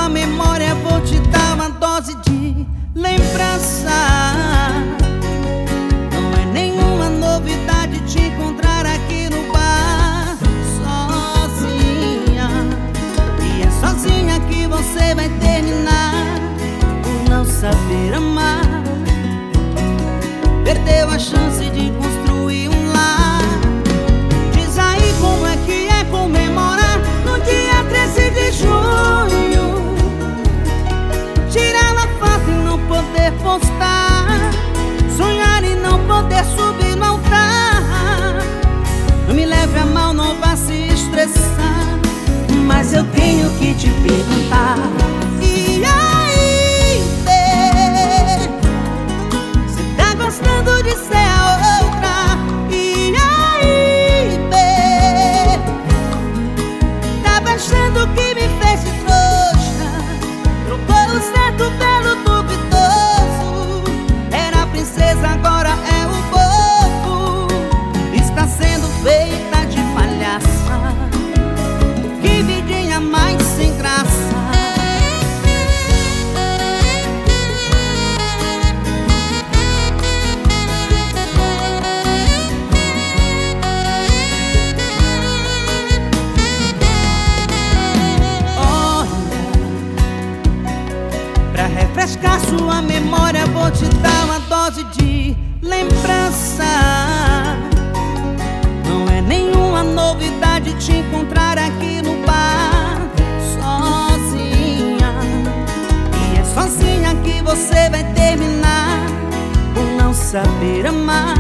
a memória, vou te dar uma dose de lembrança. Não é nenhuma novidade te encontrar aqui no bar sozinha. E é sozinha que você vai terminar por não saber amar. Perdeu a chance de construir um lar. Diz aí como é que é comemorar no dia 13 de junho. Tirar a foto e não poder postar, sonhar e não poder subir no altar. Não me leve a mal, não vá se estressar, mas eu tenho que te perguntar. E aí, bê, cê tá gostando de ser a outra? E aí, bê, tava achando que me fez de trouxa, trocou o certo pelo duvidoso. Era a princesa, agora é o bobo. Está sendo feita de palhaça, que vidinha mais sem graça. Pra refrescar sua memória, vou te dar uma dose de lembrança. Não é nenhuma novidade te encontrar aqui no bar sozinha. E é sozinha que você vai terminar por não saber amar.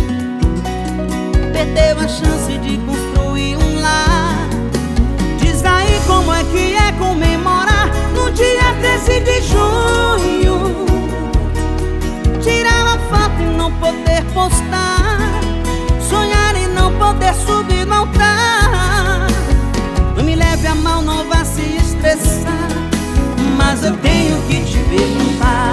Perdeu a chance de construir um lar. Diz aí como é que é comemorar no dia 13 de junho. Tirar uma foto e não poder postar, sonhar e não poder subir no altar. Não me leve a mal, não vá se estressar, mas eu tenho que te perguntar.